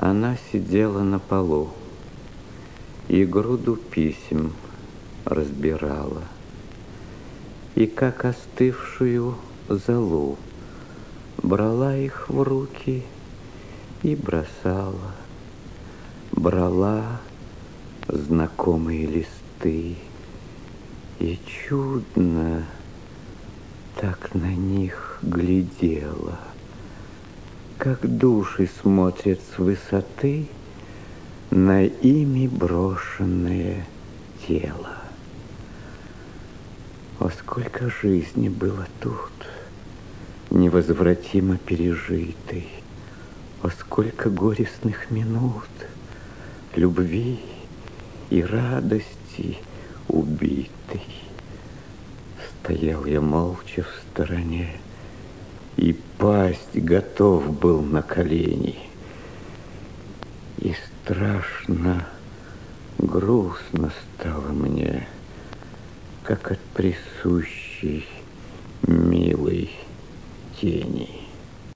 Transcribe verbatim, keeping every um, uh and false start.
Она сидела на полу и груду писем разбирала, и как остывшую золу брала их в руки и бросала, брала знакомые листы, и чудно так на них глядела, как души смотрят с высоты на ими брошенное тело. О, сколько жизни было тут, невозвратимо пережитой, о, сколько горестных минут, любви и радости убитой. Стоял я молча в стороне, и пасть готов был на колени. И страшно грустно стало мне, как от присущей милой тени.